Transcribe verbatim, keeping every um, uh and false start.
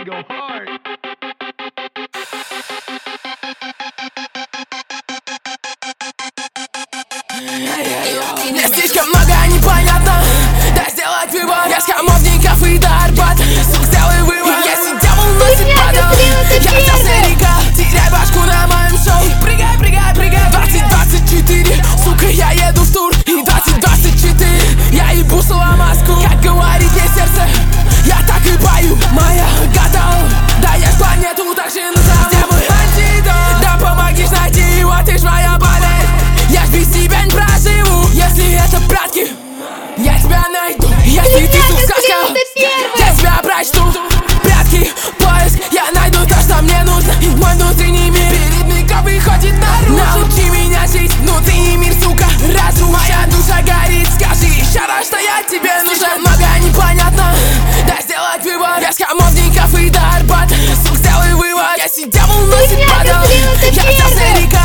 go hard. Мне слишком много непонятно. Дай сделать выбор. Я с Хамовников и до Арбата. Сук, сделай вывод. Если дьявол носит падал, я взялся река. Теряй башку на моем шоу. Прыгай, прыгай, прыгай. Двадцать двадцать четыре, сука, я еду в тур. И двадцать двадцать четыре, я ебу Соломаску. Как говорит мне сердце, я так и пою. Моя готова, да я ж планету так же назову. Где мой антидот? Да помогишь найти его, ты ж моя болезнь. Я ж без тебя не проживу. Если это прятки, я тебя найду. Если ты сука сказал, я тебя прочту. Прятки, поиск, я найду то, что мне нужно. И мой внутренний мир перед микро выходит наружу. Научи меня жить, внутренний мир, сука, разум. Моя душа горит, скажи еще раз, что я тебе нужен. Много непонятно, дай сделать выбор. Я с Хамовников и до Арбата. Сук, сделай вывод. Если дьявол носит падал, я взялся река.